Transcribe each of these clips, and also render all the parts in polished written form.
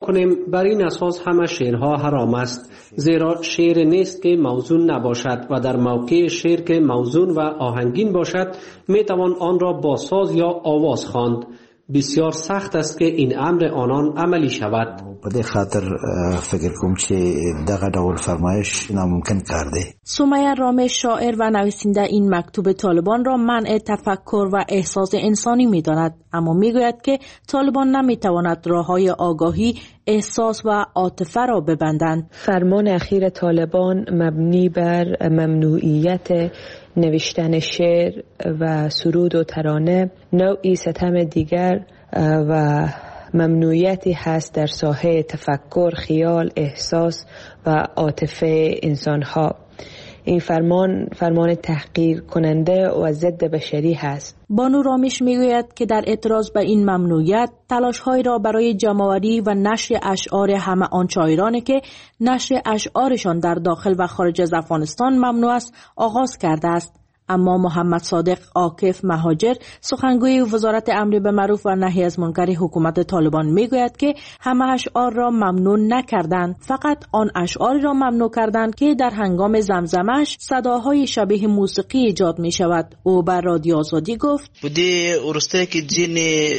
کنیم بر این اساس همه شعرها حرام است، زیرا شعر نیست که موزون نباشد و در موقع شعر که موزون و آهنگین باشد می توان آن را با ساز یا آواز خواند. بسیار سخت است که این امر آنان عملی شود. په دې خاطر فکر کوم چې دغه ډول فرمایش ناممکن کرده. سمیه رامش شاعر و نویسنده این مکتوب طالبان را منع تفکر و احساس انسانی می داند، اما می گوید که طالبان نمی تواند راههای آگاهی، احساس و عاطفه را ببندند. فرمان اخیر طالبان مبنی بر ممنوعیت نوشتن شعر و سرود و ترانه نوعی ستم دیگر و ممنوعیتی هست در ساحه تفکر، خیال، احساس و عاطفه انسانها. این فرمان تحقیر کننده و ضد بشری هست. بانو رامش میگوید که در اعتراض به این ممنوعیت تلاش‌هایی را برای جمع‌آوری و نشر اشعار همه آن شاعرانی که نشر اشعارشان در داخل و خارج از افغانستان ممنوع است آغاز کرده است. اما محمد صادق عاکف مهاجر، سخنگوی وزارت امر بالمعروف و نهی از منکر حکومت طالبان میگوید که همه اشعار را ممنوع نکردند، فقط آن اشعاری را ممنوع کردند که در هنگام زمزمش صداهای شبیه موسیقی ایجاد می شود. او بر رادیو آزادی گفت بودی ورسته که جین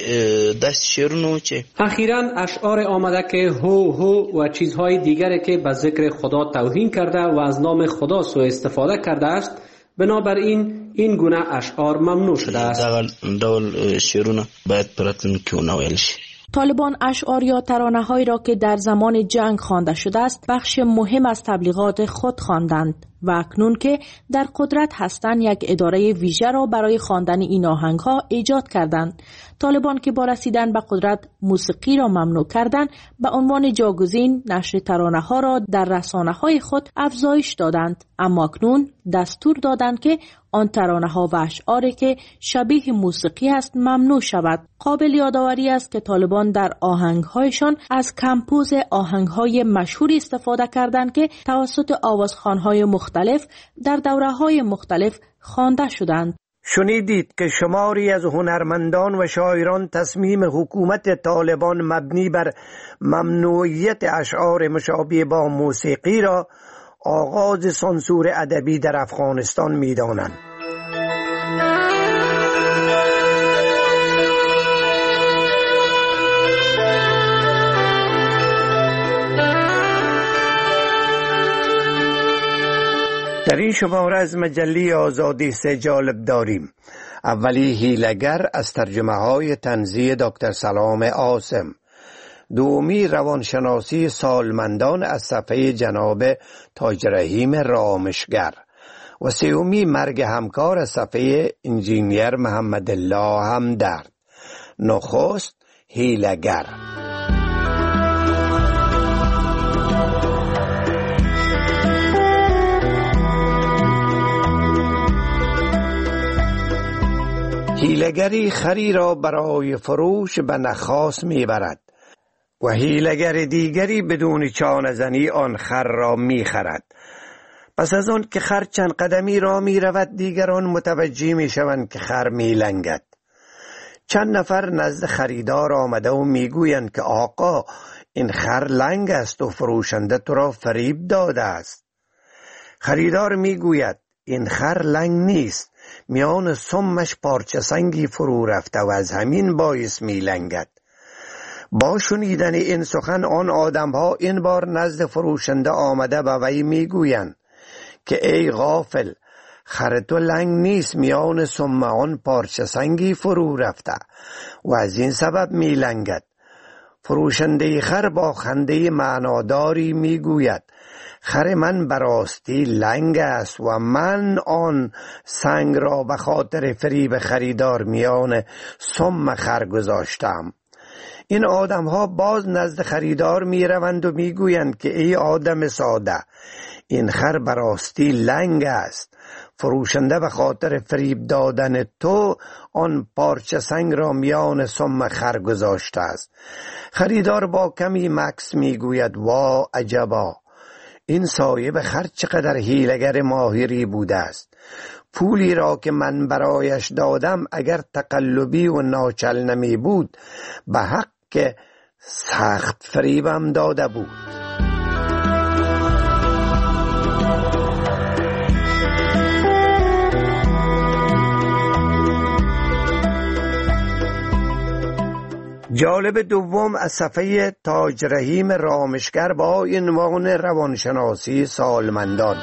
دست شعرونو چه اخیراً اشعار آمده که هو هو و چیزهای دیگری که به ذکر خدا توهین کرده و از نام خدا سوء استفاده کرده است، بنابراین این گونه اشعار ممنوع شده است. دول شعرونه باید پراتون که اونویل شد. طالبان اشعار یا ترانه‌هایی را که در زمان جنگ خوانده شده است بخش مهم از تبلیغات خود خواندند و اکنون که در قدرت هستند یک اداره ویژه را برای خواندن این آهنگ‌ها ایجاد کردند. طالبان که با رسیدن به قدرت موسیقی را ممنوع کردند، به عنوان جاگزین نشر ترانه‌ها را در رسانه‌های خود افزایش دادند، اما اکنون دستور دادند که آن ترانه‌ها و اشعاری که شبیه موسیقی است ممنوع شود. قابل یادآوری است که طالبان در آهنگ‌هایشان از کمپوز آهنگ‌های مشهوری استفاده کردند که توسط آوازخوان‌های مختلف در دوره‌های مختلف خوانده شدند. شنیدید که شماری از هنرمندان و شاعران تصمیم حکومت طالبان مبنی بر ممنوعیت اشعار مشابه با موسیقی را آغاز سانسور ادبی در افغانستان می‌دانند. در این شماره از مجله آزادی سه جالب داریم. اولی هیلگر از ترجمه های طنزی دکتر سلام عاصم، دومی روانشناسی سالمندان از صفحه جناب تاج رحیم رامشگر و سومی مرگ همکار از صفحه انجینیر محمد الله همدرد. نخست هیلگر. هیلگری خری را برای فروش به نخاس میبرد و هیلگر دیگری بدون چانه زنی آن خر را میخرد. پس از آن که خر چند قدمی را میرود دیگران متوجه میشوند که خر میلنگد. چند نفر نزد خریدار آمده و میگویند که آقا این خر لنگ است و فروشنده تو را فریب داده است. خریدار میگوید این خر لنگ نیست، میان سمش پارچه سنگی فرو رفته و از همین باعث میلنگد. با شنیدن این سخن آن آدم‌ها این بار نزد فروشنده آمده و وی میگویند که ای غافل، خر تو لنگ نیست، میان سم آن پارچه سنگی فرو رفته و از این سبب میلنگد. فروشنده خر با خنده معناداری میگوید خر من براستی لنگ است و من آن سنگ را به خاطر فریب خریدار میان سم خر گذاشتم. این آدم ها باز نزد خریدار می روند و می گویند که ای آدم ساده، این خر براستی لنگ است. فروشنده به خاطر فریب دادن تو آن پارچه سنگ را میان سم خر گذاشته است. خریدار با کمی مکث می گوید وا عجبا، این صاحب خر چقدر حیله‌گر ماهری بوده است. پولی را که من برایش دادم اگر تقلبی و ناچل نمی بود به حق سخت فریبم داده بود. جالب دوم از صفحه تاج رحیم رامشگر با عنوان روانشناسی سالمندان.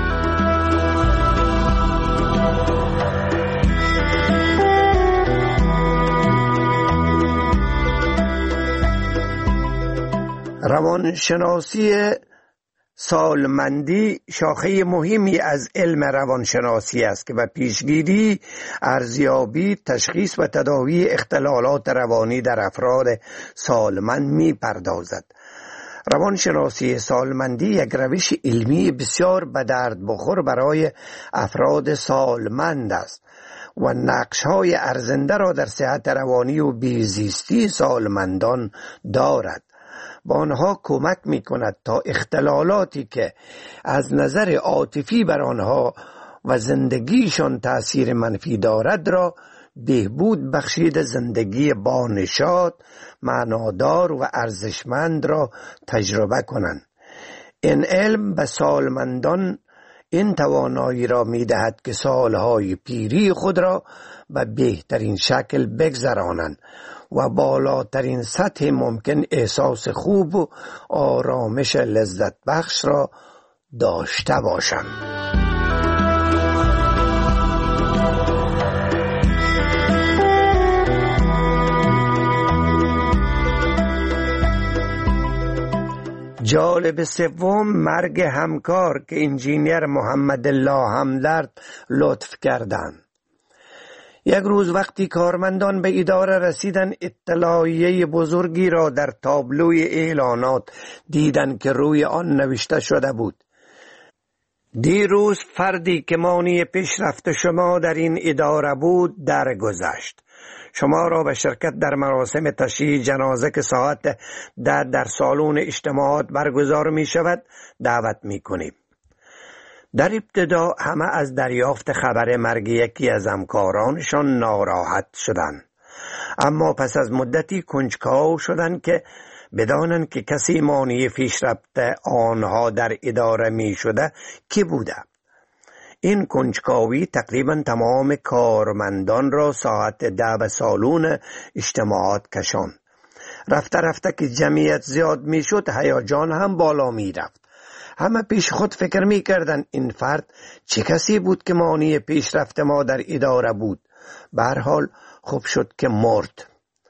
روانشناسی سالمندی شاخه مهمی از علم روانشناسی است که به پیشگیری، ارزیابی، تشخیص و تداوی اختلالات روانی در افراد سالمند می پردازد. روانشناسی سالمندی یک روش علمی بسیار به درد بخور برای افراد سالمند است و نقش‌های ارزنده را در صحت روانی و بهزیستی سالمندان دارد. با آنها کمک می کند تا اختلالاتی که از نظر عاطفی بر آنها و زندگیشان تأثیر منفی دارد را بهبود بخشید، زندگی با نشاط، معنادار و ارزشمند را تجربه کنند. این علم به سالمندان این توانایی را می دهد که سالهای پیری خود را به بهترین شکل بگذرانند و بالاترین سطح ممکن احساس خوب و آرامش لذت بخش را داشته باشند. جالب سوم مرگ همکار که انجینیر محمد الله همدرد لطف کردند. یک روز وقتی کارمندان به اداره رسیدن، اطلاعیه بزرگی را در تابلوی اعلانات دیدند که روی آن نوشته شده بود: دیروز فردی که مانی پیشرفت شما در این اداره بود درگذشت. شما را به شرکت در مراسم تشییع جنازه که ساعت 10 در سالن اجتماعات برگزار می شود دعوت می کنیم. در ابتدا همه از دریافت خبر مرگ یکی از همکارانشان ناراحت شدند، اما پس از مدتی کنجکاو شدند که بدانند که کسی مانع پیشرفت آنها در اداره می شده کی بوده. این کنجکاوی تقریبا تمام کارمندان را ساعت 10 به سالن اجتماعات کشاند. رفته رفته که جمعیت زیاد می شد، هیجان هم بالا می رفت. همه پیش خود فکر می کردن این فرد چه کسی بود که مانع پیشرفت ما در اداره بود. به هر حال خوب شد که مرد.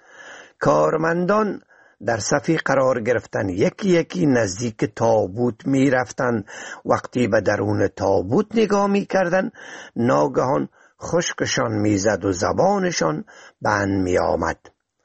کارمندان در صفی قرار گرفتن، یکی یکی نزدیک تابوت می رفتن. وقتی به درون تابوت نگاه می کردن، ناگهان خشکشان می زد و زبانشان بند می آمد.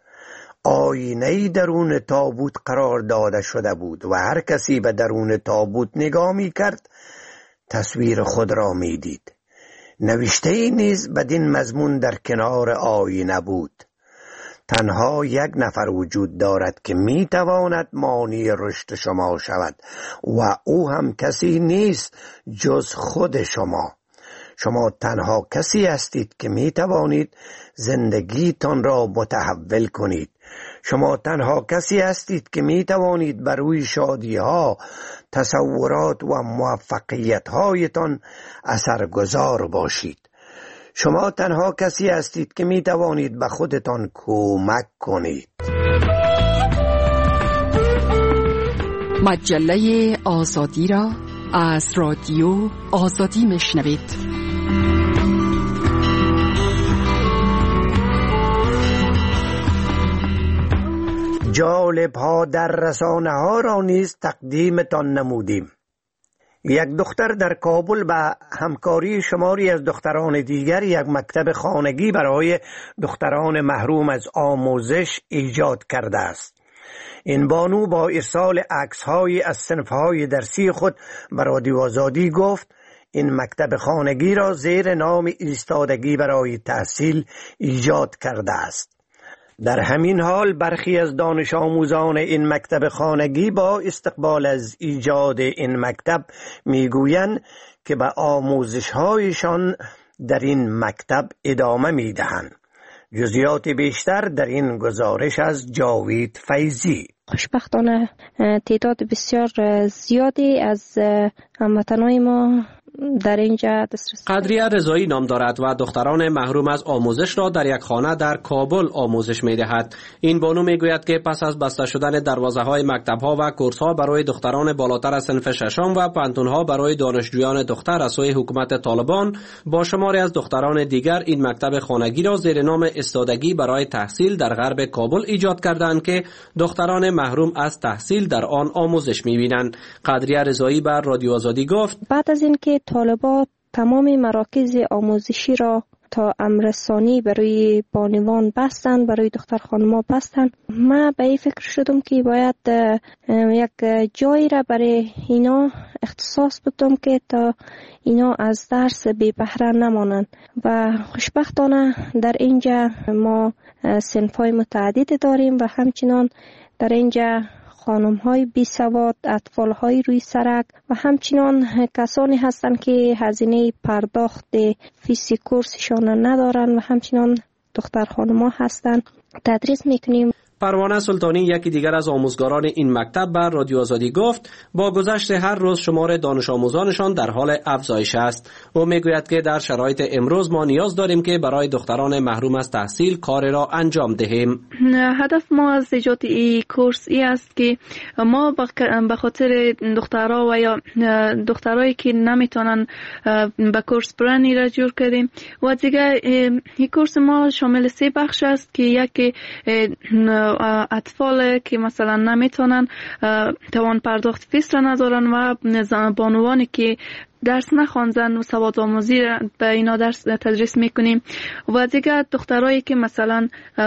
آینه‌ای درون تابوت قرار داده شده بود و هر کسی به درون تابوت نگاه می کرد تصویر خود را می دید. نوشته‌ای نیز بدین مضمون در کنار آینه بود: تنها یک نفر وجود دارد که می تواند مانع رشد شما شود و او هم کسی نیست جز خود شما. شما تنها کسی هستید که می توانید زندگیتان را متحول کنید. شما تنها کسی هستید که می توانید بر روی شادی ها، تصورات و موفقیت هایتان اثرگذار باشید. شما تنها کسی هستید که می توانید به خودتان کمک کنید. مجله آزادی را از رادیو آزادی میشنوید. جالب ها در رسانه ها را نیز تقدیمتان نمودیم. یک دختر در کابل به همکاری شماری از دختران دیگر یک مکتب خانگی برای دختران محروم از آموزش ایجاد کرده است. این بانو با ارسال عکس‌های از صنف‌های درسی خود به رادیو آزادی گفت این مکتب خانگی را زیر نام ایستادگی برای تحصیل ایجاد کرده است. در همین حال برخی از دانش آموزان این مکتب خانگی با استقبال از ایجاد این مکتب میگویند که به آموزش‌هایشان در این مکتب ادامه میدهند. جزئیات بیشتر در این گزارش از جاوید فیضی. خوشبختانه تعداد بسیار زیادی از هموطنان ما در اینجا دسترسی. قدریه رضایی نام دارد و دختران محروم از آموزش را در یک خانه در کابل آموزش می‌دهد. این بانو میگوید که پس از بسته شدن دروازه‌های مکتب‌ها و کورس‌ها برای دختران بالاتر از صنف ششم و پانتون‌ها برای دانشجویان دختر از سوی حکومت طالبان، با شماری از دختران دیگر این مکتب خانگی را زیر نام استادگی برای تحصیل در غرب کابل ایجاد کردند که دختران محروم از تحصیل در آن آموزش می‌بینند. قدریه رضایی بر رادیو آزادی گفت: بعد از اینکه طالبان تمام مراکز آموزشی را تا امرسانی برای بانوان بستند، برای دختر خانم‌ها بستند، من به این فکر شدم که باید یک جایی را برای اینا اختصاص بدم که تا اینا از درس بی بهره نمانند. و خوشبختانه در اینجا ما صنف‌های متعدد داریم و همچنان در اینجا خانم‌های بی سواد، اطفال‌های روی سرک و همچنان کسانی هستند که هزینه پرداخت فیس کورسشان ندارند و همچنان دختر خانم‌ها هستند. تدریس می‌کنیم. پروانه سلطانی یکی دیگر از آموزگاران این مکتب بر رادیو آزادی گفت با گذشت هر روز شمار دانش آموزانشان در حال افزایش است. او میگوید که در شرایط امروز ما نیاز داریم که برای دختران محروم از تحصیل کار را انجام دهیم. هدف ما از ایجاد این کورس است که ما به خاطر دخترها و یا دخترایی که نمیتونن به کورس برن را جور کردیم و دیگه این کورس ما شامل 3 بخش است که یکی اطفال که مثلا نمیتونن توان پرداخت فیس را ندارن و بانوانی که درس نخواندن و سواد آموزی به اینا درس تدریس میکنیم و دیگه دخترایی که مثلا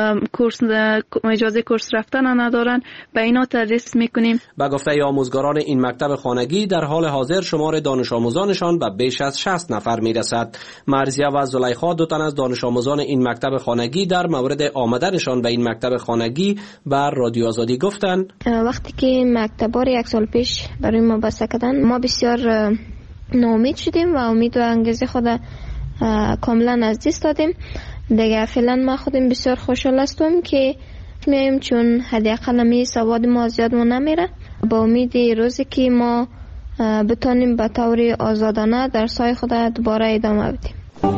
اجازه کورس رفتن ندارن به اینا تدریس میکنیم. به گفته آموزگاران این مکتب خانگی در حال حاضر شمار دانش آموزانشان به بیش از 60 نفر میرسد. مرزیه و زلیخا 2 تن از دانش آموزان این مکتب خانگی در مورد آمدنشان به این مکتب خانگی بر رادیو آزادی گفتند: وقتی که مکتب‌ها یک سال پیش برای ما بسته کردن ما بسیار ناامید شدیم و امید و انگیزه خود کاملا از دست دادیم. دیگه فعلا ما خودم بسیار خوشحال هستم که میایم چون حداقل می سواد ما زیاد نمیره. با امید روزی که ما بتونیم به طور آزادانه درس‌های خود دوباره ادامه بدیم.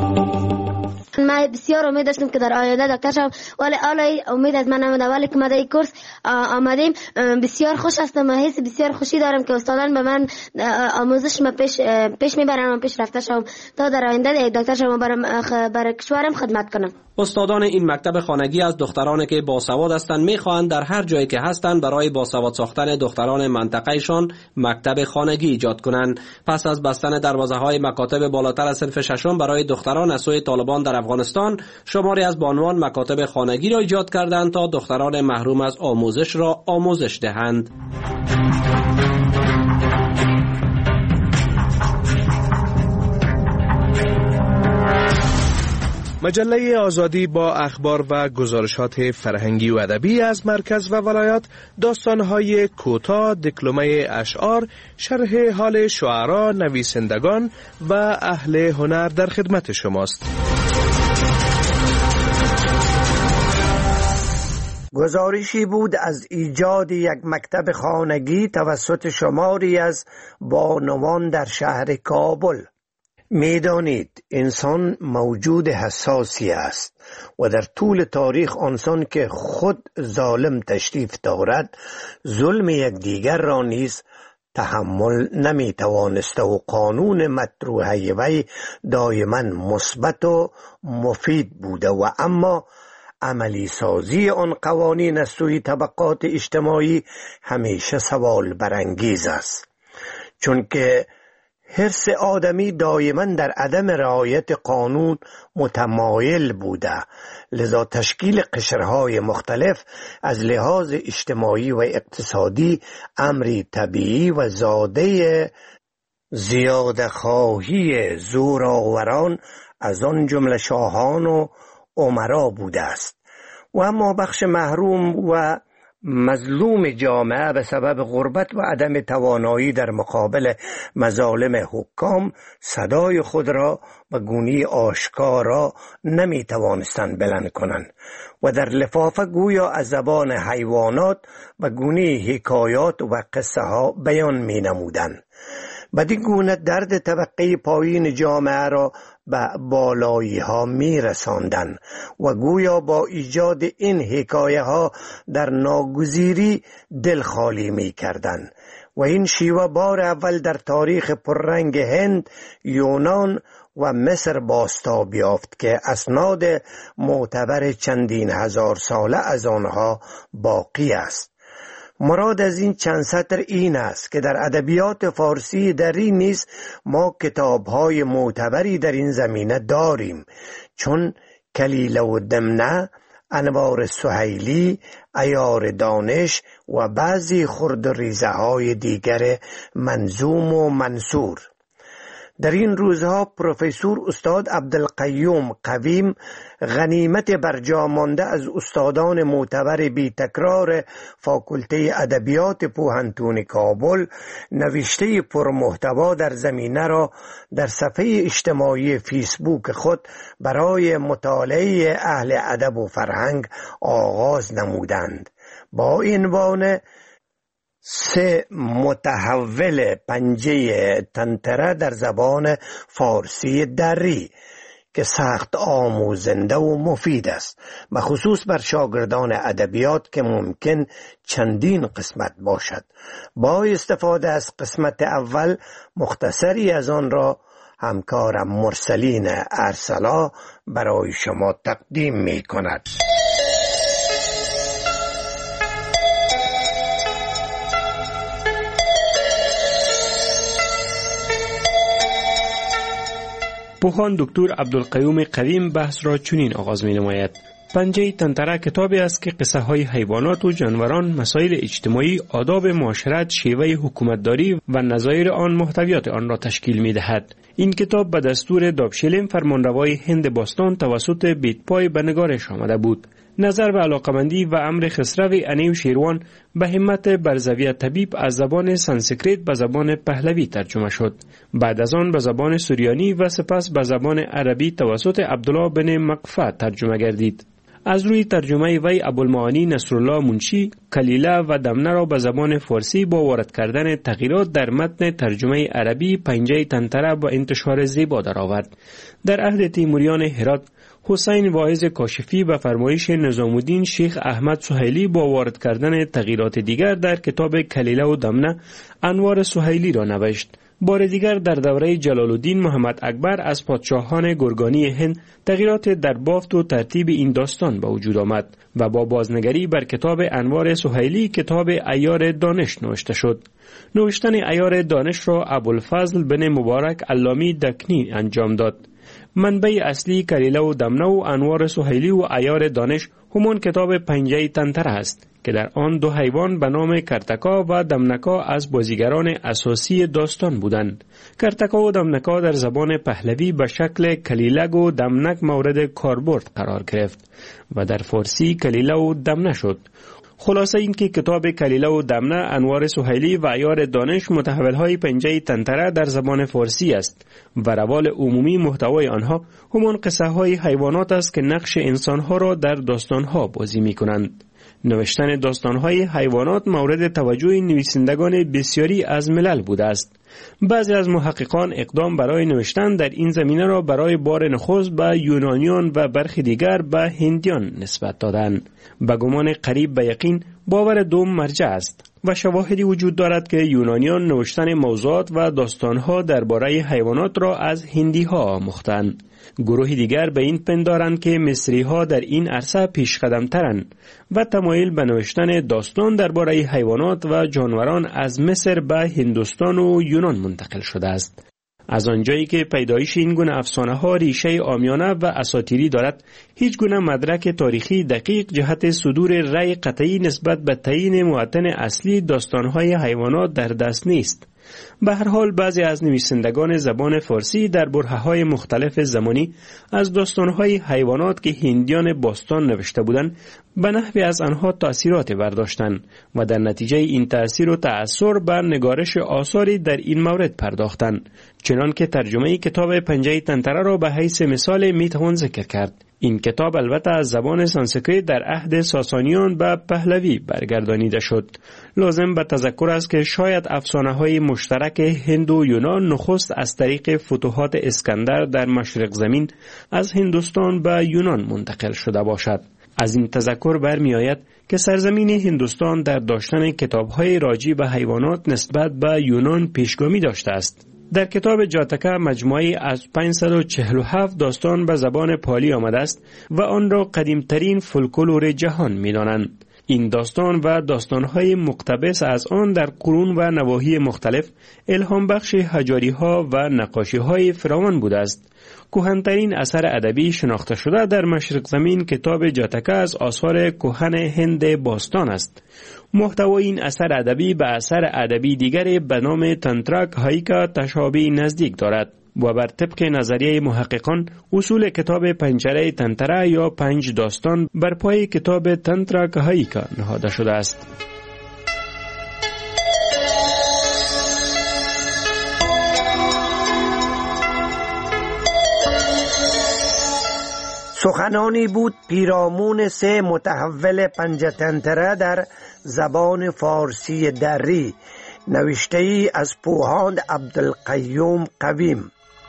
من بسیار امید داشتم که در آینده دکتر شم، ولی حالا امید از من نمونده. ولی که ما در این کورس آمدیم بسیار خوش هستم و حس بسیار خوشی دارم که استادان به من آموزش ما پیش میبرن و پیش رفته شم تا در آینده دکتر شم و برای کشورم خدمت کنم. استادان این مکتب خانگی از دخترانی که باسواد هستند میخواهند در هر جایی که هستند برای باسواد ساختن دختران منطقهشان مکتب خانگی ایجاد کنند. پس از بستن دروازه‌های مکاتب بالاتر از صنف ششم برای دختران از سوی طالبان در افغانستان، شماری از بانوان مکاتب خانگی را ایجاد کردند تا دختران محروم از آموزش را آموزش دهند. مجله آزادی با اخبار و گزارشات فرهنگی و ادبی از مرکز و ولایات، داستان‌های کوتاه، دکلمه اشعار، شرح حال شعرا، نویسندگان و اهل هنر در خدمت شماست. گزارشی بود از ایجاد یک مکتب خانگی توسط شماری از بانوان در شهر کابل. میدانید انسان موجود حساسی است و در طول تاریخ آنسان که خود ظالم تشریف دارد ظلم یکدیگر را نیز تحمل نمی توانسته و قانون مطروحه وی دائما مثبت و مفید بوده و اما عملی سازی آن قوانین از سوی طبقات اجتماعی همیشه سوال برانگیز است، چون که حرص آدمی دائما در عدم رعایت قانون متمایل بوده، لذا تشکیل قشرهای مختلف از لحاظ اجتماعی و اقتصادی امری طبیعی و زاده زیاده خواهی زورآوران از آن جمله شاهان و امرا بوده است. و اما بخش محروم و مظلوم جامعه به سبب غربت و عدم توانایی در مقابل مظالم حکام صدای خود را به گونه آشکارا نمی توانستند بلند کنند و در لفافه گویا از زبان حیوانات به گونه حکایات و قصه ها بیان می نمودند. بدین گونه درد طبقه پایین جامعه را به بالایی ها می رساندن و گویا با ایجاد این حکایه ها در ناگزیری دل خالی می کردن و این شیوه بار اول در تاریخ پررنگ هند، یونان و مصر بازتاب یافت که اسناد معتبر چندین هزار ساله از آنها باقی است. مراد از این چند سطر این است که در ادبیات فارسی دری نیز ما کتاب‌های معتبری در این زمینه داریم، چون کلیله و دمنه، انوار سهیلی، عیار دانش و بعضی خرد و ریزه‌های دیگر منظوم و منثور. در این روزها پروفسور استاد عبدالقیوم قویم، غنیمت برجا مانده از استادان معتبر بی تکرار فاکولته ادبیات پوهنتون کابل، نوشته پرمحتوا در زمینه را در صفحه اجتماعی فیسبوک خود برای مطالعه اهل ادب و فرهنگ آغاز نمودند با عنوان 3 متحول پنجه تنتره در زبان فارسی دری که سخت آموزنده و مفید است، بخصوص بر شاگردان ادبیات که ممکن چندین قسمت باشد. با استفاده از قسمت اول مختصری از آن را همکارم مرسلین ارسلا برای شما تقدیم می کند. پوهان دکتر عبدالقیوم قویم بحث را چنین آغاز می نماید: پنجه تنتره کتابی است که قصه های حیوانات و جانوران، مسائل اجتماعی، آداب معاشرت، شیوه حکومتداری و نظایر آن محتویات آن را تشکیل می دهد. این کتاب به دستور دابشلم فرمانروای هند باستان توسط بیتپای به نگارش آمده بود. نظر و علاقمندی و امر خسرو انیو شیروان به همت برزوی طبیب از زبان سانسکریت به زبان پهلوی ترجمه شد. بعد از آن به زبان سوریانی و سپس به زبان عربی توسط عبدالله بن مقفع ترجمه گردید. از روی ترجمه وی ابوالمعانی نصرالله منشی کلیله و دمنه را به زبان فارسی با وارد کردن تغییرات در متن ترجمه عربی پنجه تنتره با انتشار زیبا درآورد. در عهد تیموریان هرات حسین واعظ کاشفی به فرمایش نظام الدین شیخ احمد سهیلی با وارد کردن تغییرات دیگر در کتاب کلیله و دمنه انوار سهیلی را نوشت. بار دیگر در دوره جلال الدین محمد اکبر از پادشاهان گرگانی هند تغییرات در بافت و ترتیب این داستان به وجود آمد و با بازنگری بر کتاب انوار سهیلی کتاب عیار دانش نوشته شد. نوشتن عیار دانش را ابوالفضل بن مبارک علامی دکنی انجام داد. منبع اصلی کلیله و دمنه و انوار سهیلی و عیار دانش همان کتاب پنجه تنتره است که در آن 2 حیوان به نام کرتکا و دمنکا از بازیگران اساسی داستان بودند. کرتکا و دمنکا در زبان پهلوی به شکل کلیلگ و دمنک مورد کاربرد قرار گرفت و در فارسی کلیله و دمنه شد. خلاصه این که کتاب کلیله و دمنه انوار سهیلی و عیار دانش متحول‌های پنجه تنتره در زبان فارسی است و روال عمومی محتوای آنها همان قصه‌های حیوانات است که نقش انسان‌ها را در داستان‌ها بازی می‌کنند. نوشتن داستان‌های حیوانات مورد توجه نویسندگان بسیاری از ملل بوده است. بعضی از محققان اقدام برای نوشتن در این زمینه را برای بار نخست به یونانیان و برخی دیگر به هندیان نسبت دادند. به گمان قریب به یقین باور دوم مرجع است و شواهدی وجود دارد که یونانیان نوشتن موضوعات و داستانها درباره حیوانات را از هندی‌ها آموختند. گروه دیگر به این پندارند که مصری‌ها در این عرصه پیشقدم‌ترند و تمایل به نوشتن داستان درباره حیوانات و جانوران از مصر به هندوستان و یونان منتقل شده است. از آنجایی که پیدایش این گونه افسانه‌ها ریشه عامیانه و اساطیری دارد، هیچ گونه مدرک تاریخی دقیق جهت صدور رأی قطعی نسبت به تعیین معتن اصلی داستان‌های حیوانات در دست نیست. به هر حال بعضی از نویسندگان زبان فارسی در برهه‌های مختلف زمانی از داستان‌های حیوانات که هندیان باستان نوشته بودند به نحوی از آنها تأثیرات برداشتند و در نتیجه این تأثیر و تأثیر بر نگارش آثاری در این مورد پرداختند. چنان که ترجمه کتاب پنجه تنتره را به حیث مثال میتوان ذکر کرد. این کتاب البته از زبان سانسکریت در عهد ساسانیان به پهلوی برگردانیده شد. لازم به تذکر است که شاید افسانه‌های مشترک هند و یونان نخست از طریق فتوحات اسکندر در مشرق زمین از هندوستان به یونان منتقل شده باشد. از این تذکر برمی آید که سرزمین هندوستان در داشتن کتاب‌های راجع به حیوانات نسبت به یونان پیشگامی داشته است. در کتاب جاتکه مجموعی از 547 داستان به زبان پالی آمده است و آن را قدیمترین فولکلور جهان می دانند. این داستان و داستانهای مقتبس از آن در قرون و نواحی مختلف الهام بخش حجاری‌ها و نقاشی‌های فراوان بوده است. کهن‌ترین اثر ادبی شناخته شده در مشرق زمین کتاب جاتکه از آثار کهن هند باستان است. محتوای این اثر ادبی به اثر ادبی دیگری به نام تنترا کهاییکا تشابه نزدیک دارد و بر طبق نظریه محققان اصول کتاب پنجره تنتره یا 5 داستان بر پای کتاب تنترا کهاییکا نهاده شده است. سخنانی بود پیرامون 3 متحول پنجه تنتره در زبان فارسی دری، نوشته ای از پوهاند عبدالقیوم قویم.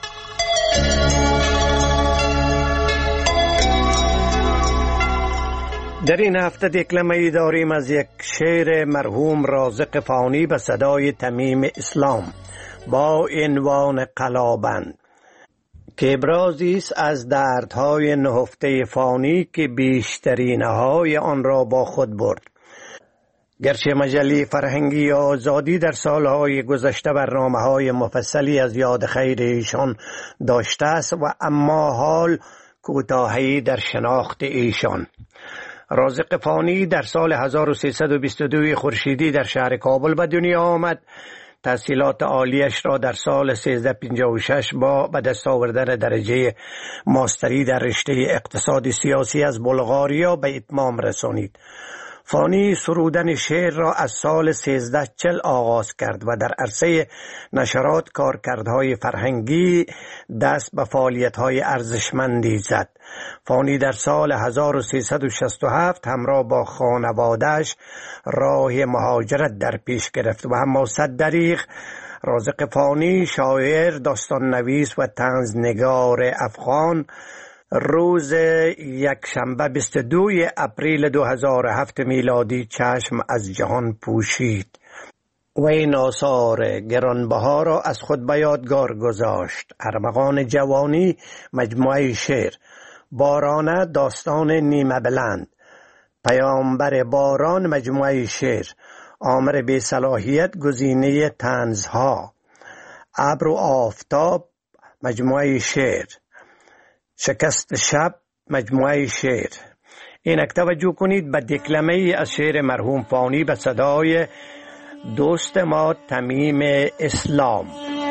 در این هفته دکلمه‌ای داریم از یک شعر مرحوم رازق فانی به صدای تمیم اسلام با عنوان قلابند که ابرازی است از دردهای نهفته فانی که بیشترینهای آن را با خود برد. گرچه مجله فرهنگی آزادی در سالهای گذشته برنامه‌های مفصلی از یاد خیر ایشان داشته است و اما حال کوتاهی در شناخت ایشان. رازق فانی در سال 1322 خورشیدی در شهر کابل به دنیا آمد. تحصیلات عالیش را در سال 1356 با به دست آوردن درجه ماستری در رشته اقتصاد سیاسی از بلغاریا به اتمام رسانید. فانی سرودن شعر را از سال 1340 آغاز کرد و در عرصه نشرات کارکردهای فرهنگی دست به فعالیت‌های ارزشمندی زد. فانی در سال 1367 همراه با خانواده‌اش راه مهاجرت در پیش گرفت و اما صد دریغ رازق فانی شاعر، داستان نویس و طنزنگار افغان روز یکشنبه 22 اپریل 2007 میلادی چشم از جهان پوشید و این آثار گرانبها را از خود به یادگار گذاشت. ارمغان جوانی مجموعه شعر، بارانه داستان نیمه بلند، پیامبر باران مجموعه شعر، آمر بی صلاحیت گزینه طنزها، ابر و آفتاب مجموعه شعر، شکست شب مجموعه شعر. اینک توجه کنید به دکلمه ای از شعر مرحوم فانی به صدای دوست ما تمیم اسلام.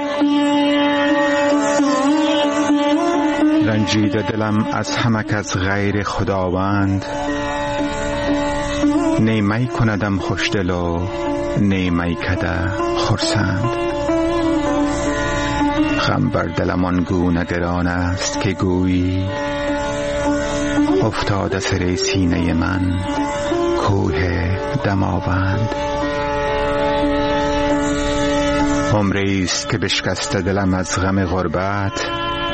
رنجیده دلم از همک از غیر خداوند، نیمی کندم خوشدل و نیمی کده خرسند. غم بر دلم آنگونه گران است که گویی افتاده سر سینه من کوه دماوند. عمری است که بشکسته دلم از غم غربت،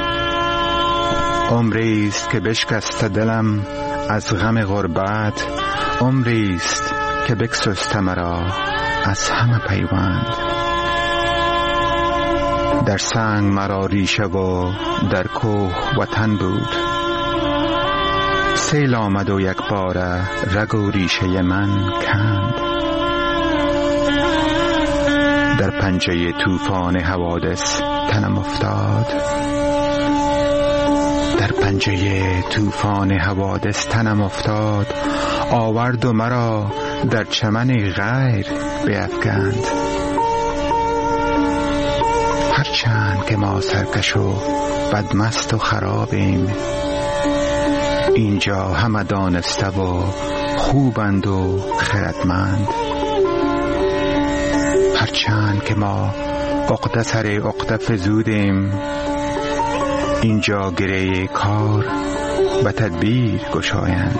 عمری است که بشکسته دلم از غم غربت، عمری است که بگسسته مرا از همه پیوند. در سنگ مرا ریشه و در کوه وطن بود، سیل آمد و یک باره رگ و ریشه من کند. در پنجه طوفان حوادث تنم افتاد، در پنجه طوفان حوادث تنم افتاد، آورد و مرا در چمن غیر بیفکند. که ما سرکش و بدمست و خرابیم، اینجا همه دانسته و خوبند و خردمند. هرچند که ما عقده سر عقده فزودیم، اینجا گره کار به تدبیر گشایند.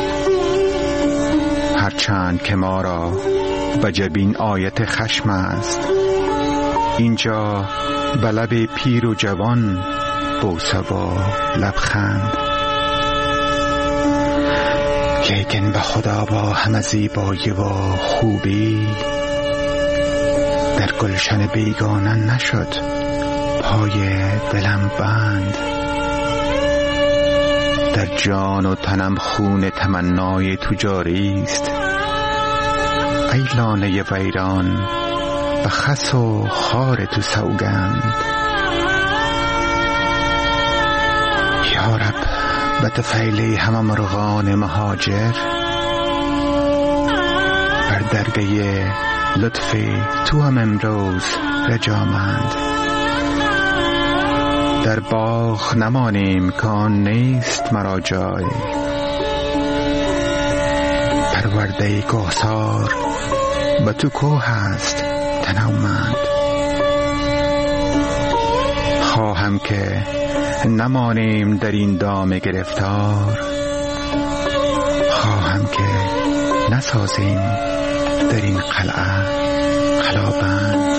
هرچند که ما را به جبین آیت خشم است، اینجا به لب پیر و جوان بوسه و لبخند. لیکن به خدا با همه زیبایی و خوبی، در گلشن بیگانه نشد پای دلم بند. در جان و تنم خون تمنای تو جاری است، ای لانه ویران به خس و خار تو سوگند. یا رب به طفیل همه مرغان مهاجر، بر درگه لطف تو هم امروز رجامند. در باغ نمانیم که آن نیست مرا جای، پرورده کوهسار به تو کوه است تنومند. خواهم که نمانیم در این دام گرفتار، خواهم که نسازیم در این قلعه قلابند.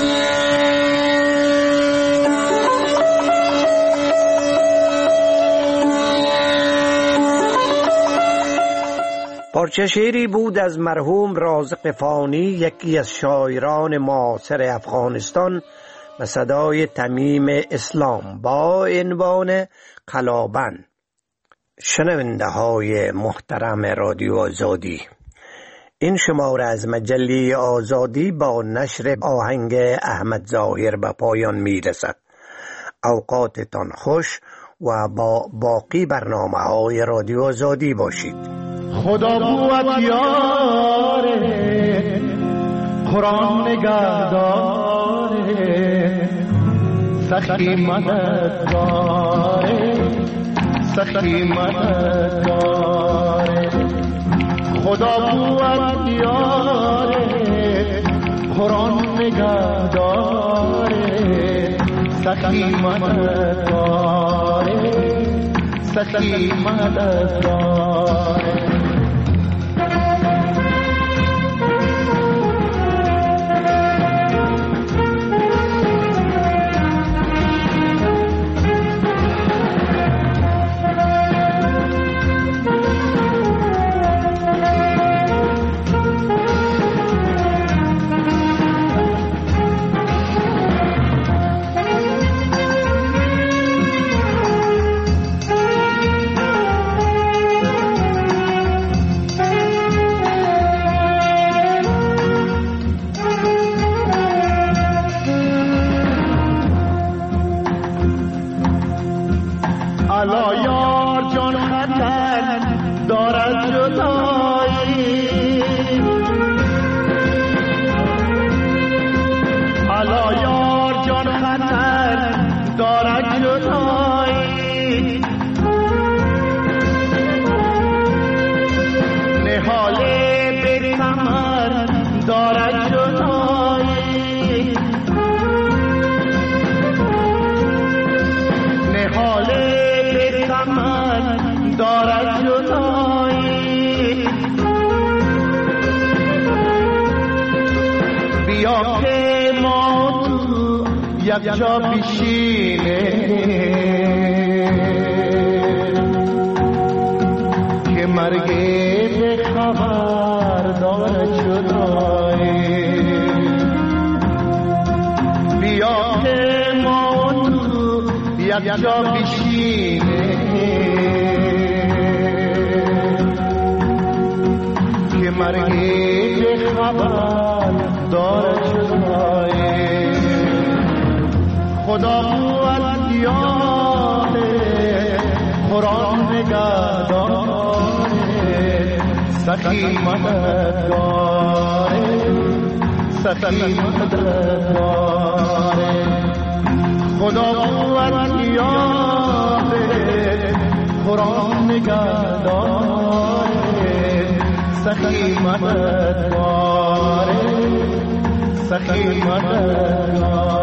پارچه شعری بود از مرحوم رازق فانی، یکی از شاعران معاصر افغانستان، به صدای تمیم اسلام با عنوان قلابند. شنونده های محترم رادیو آزادی، این شماره از مجله آزادی با نشر آهنگ احمد ظاهر به پایان می رسد. اوقاتتان خوش و با باقی برنامه های رادیو آزادی باشید. خدا قوت یاره، قرآن نگهداره، سخی مددگاره، سخی مددگاره. خدا قوت یاره، قرآن نگهداره، سخی مددگاره، سخی مددگاره. یک جا بشینه که مرگ به خبر داره جدایی. بیا که ما تو یک جا بشینه که مرگ به خبر داره جدایی. خدا قوت یاره، قرآن نگهداره، سخی مددگاره، سخی مددگاره. خدا قوت یاره قرآن نگهداره سخی مددگاره سخی مددگاره